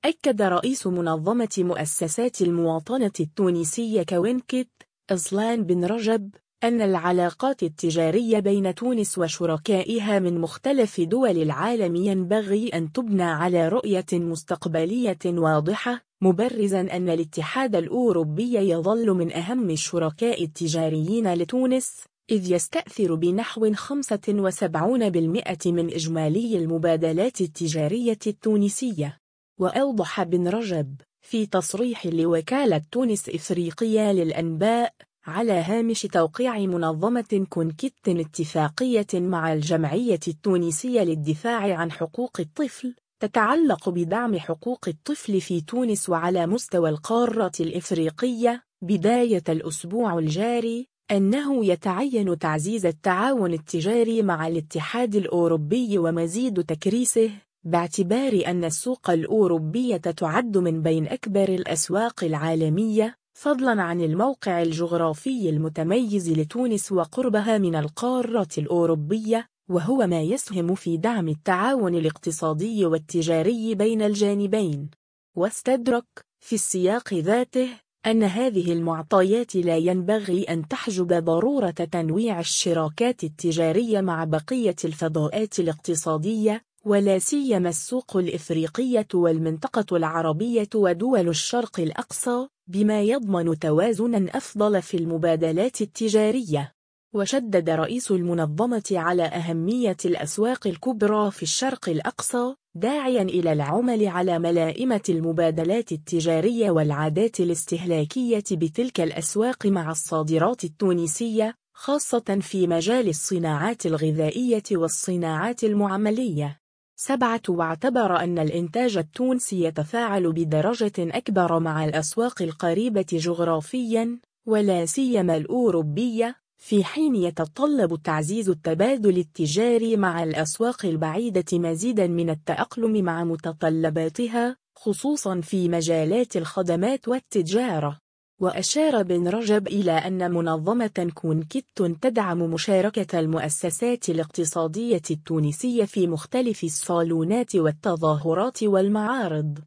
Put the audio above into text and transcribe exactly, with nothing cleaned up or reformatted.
أكد رئيس منظمة مؤسسات المواطنة التونسية كوينكيت أصلان بن رجب أن العلاقات التجارية بين تونس وشركائها من مختلف دول العالم ينبغي أن تبنى على رؤية مستقبلية واضحة، مبرزاً أن الاتحاد الأوروبي يظل من أهم الشركاء التجاريين لتونس، إذ يستأثر بنحو خمسة وسبعين بالمئة من إجمالي المبادلات التجارية التونسية. وأوضح بن رجب في تصريح لوكالة تونس إفريقية للأنباء على هامش توقيع منظمة كونكيت اتفاقية مع الجمعية التونسية للدفاع عن حقوق الطفل تتعلق بدعم حقوق الطفل في تونس وعلى مستوى القارة الإفريقية بداية الأسبوع الجاري، أنه يتعين تعزيز التعاون التجاري مع الاتحاد الأوروبي ومزيد تكريسه، باعتبار أن السوق الأوروبية تعد من بين أكبر الأسواق العالمية، فضلاً عن الموقع الجغرافي المتميز لتونس وقربها من القارة الأوروبية، وهو ما يسهم في دعم التعاون الاقتصادي والتجاري بين الجانبين. واستدرك في السياق ذاته أن هذه المعطيات لا ينبغي أن تحجب ضرورة تنويع الشراكات التجارية مع بقية الفضاءات الاقتصادية، ولا سيما السوق الإفريقية والمنطقة العربية ودول الشرق الأقصى، بما يضمن توازناً أفضل في المبادلات التجارية. وشدد رئيس المنظمة على أهمية الأسواق الكبرى في الشرق الأقصى، داعياً إلى العمل على ملائمة المبادلات التجارية والعادات الاستهلاكية بتلك الأسواق مع الصادرات التونسية، خاصة في مجال الصناعات الغذائية والصناعات المعملية. سبعة واعتبر أن الإنتاج التونسي يتفاعل بدرجة أكبر مع الأسواق القريبة جغرافياً ولا سيما الأوروبية، في حين يتطلب تعزيز التبادل التجاري مع الأسواق البعيدة مزيداً من التأقلم مع متطلباتها، خصوصاً في مجالات الخدمات والتجارة. وأشار بن رجب إلى أن منظمة كونكيت تدعم مشاركة المؤسسات الاقتصادية التونسية في مختلف الصالونات والتظاهرات والمعارض.